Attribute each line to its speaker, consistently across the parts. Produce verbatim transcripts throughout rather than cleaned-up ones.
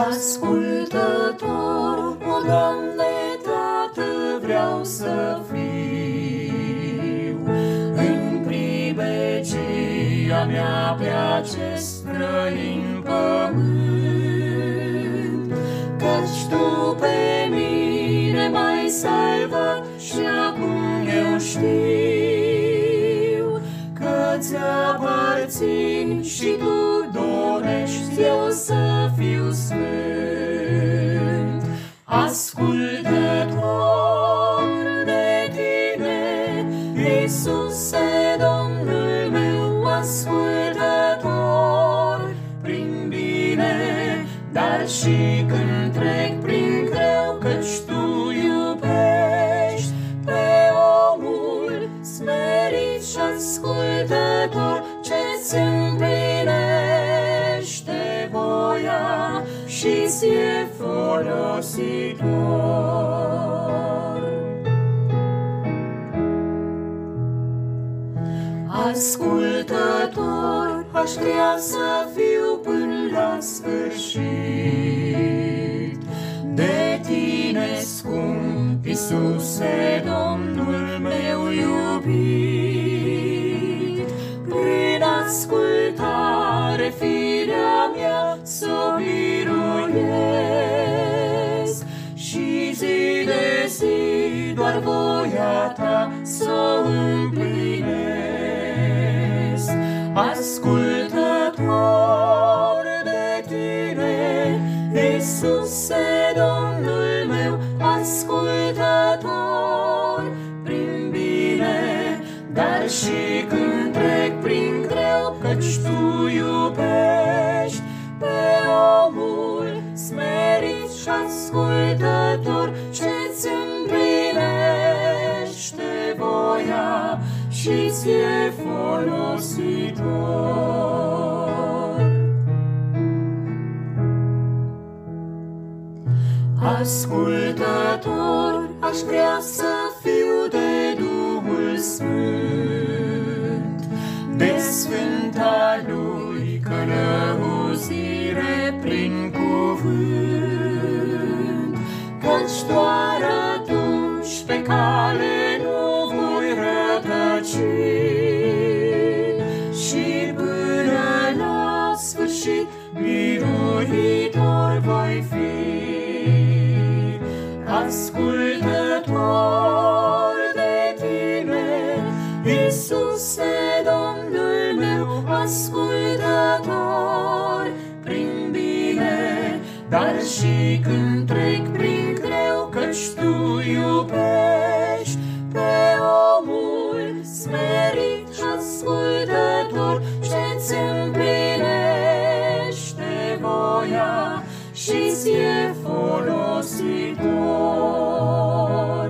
Speaker 1: Ascultător, o Doamne, Tată, vreau să fiu în pribegia mea pe acest străin pământ, căci Tu pe mine m-ai salvat și acum eu știu că-ți aparțin și Tu dorești eu să fiu sfânt. Ascultător de Tine, Iisuse, Domnul meu, ascultător prin bine, dar și când trec prin greu, căci Tu iubești pe omul smerit și ascultător, ce-ți împlinește voia și ție folositor. Ascultător aș vrea să fiu până la sfârșit de Tine scump, Iisuse, Domnul meu iubit. Prin ascultare firea mea s-o biruiesc și zi de zi doar voia Ta s-o împlinesc. Ascultător de Tine, Iisuse, Domnul meu, ascultător prin bine, dar și când trec prin greu, căci Tu iubești pe omul smerit și ascultător, ce-ți împlinește voia și ție folositor. Ascultător aș vrea să fiu de Duhul Sfânt, de Sfânta Lui călăuzire prin cuvânt, căci doar atunci pe cale nu voi rătăci și până la sfârșit biruitor voi fi. Ascultător de Tine, Iisuse, Domnul meu, ascultător prin bine, dar și când trec prin greu, căci Tu iubești pe omul smerit și ascultător, ce-ți împlinește voia și ție folositor.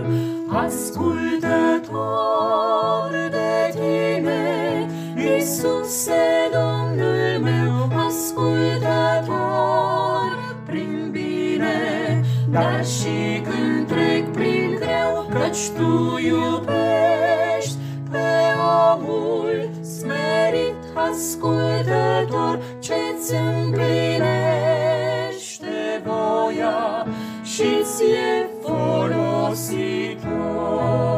Speaker 1: Ascultător de Tine, Iisuse, Domnul meu, ascultător prin bine, dar și când trec prin greu, căci Tu iubești pe omul smerit, ascultător, ce-ți împlinește voia și ție folositor.